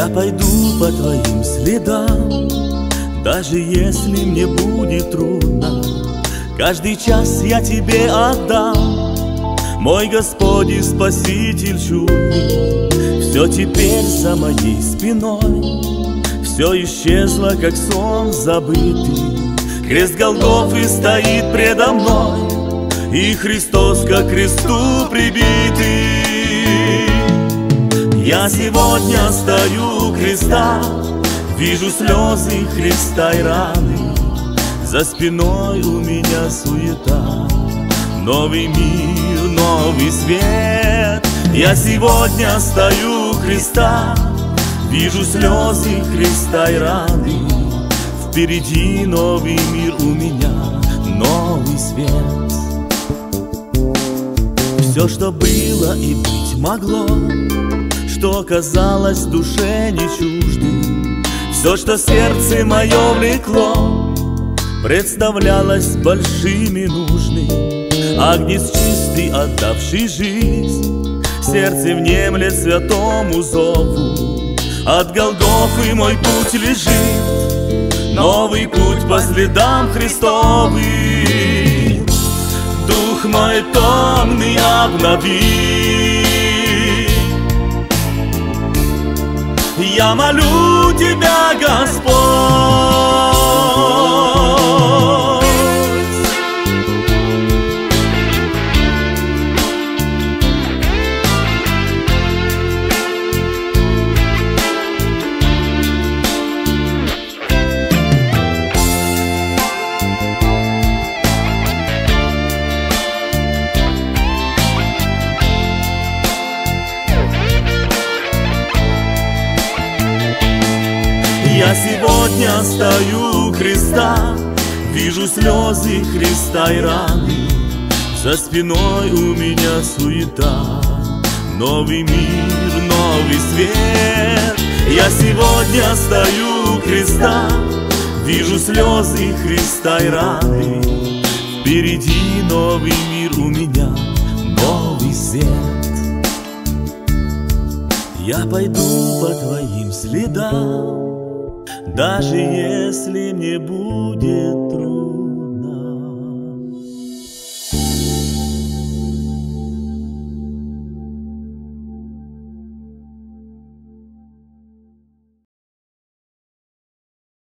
Я пойду по твоим следам, даже если мне будет трудно. Каждый час я тебе отдам, мой Господь и Спаситель чудный. Все теперь за моей спиной, все исчезло, как сон забытый. Крест Голгофы стоит предо мной, и Христос ко кресту прибитый. Я сегодня стою у креста, вижу слезы Христа и раны. За спиной у меня суета, новый мир, новый свет. Я сегодня стою у креста, вижу слезы Христа и раны. Впереди новый мир у меня, новый свет. Все, что было и быть могло, что казалось душе не чуждым, все, что сердце мое влекло, представлялось большим и нужным. Агнец чистый, отдавший жизнь, сердце внемлет святому зову. От Голгофы мой путь лежит, новый путь по следам Христовым. Дух мой томный обнови. Я молю Тебя, Господь. Я сегодня стою у креста, вижу слезы Христа и раны. За спиной у меня суета, новый мир, новый свет. Я сегодня стою у креста, вижу слезы Христа и раны. Впереди новый мир у меня, новый свет. Я пойду по твоим следам, даже если мне будет трудно.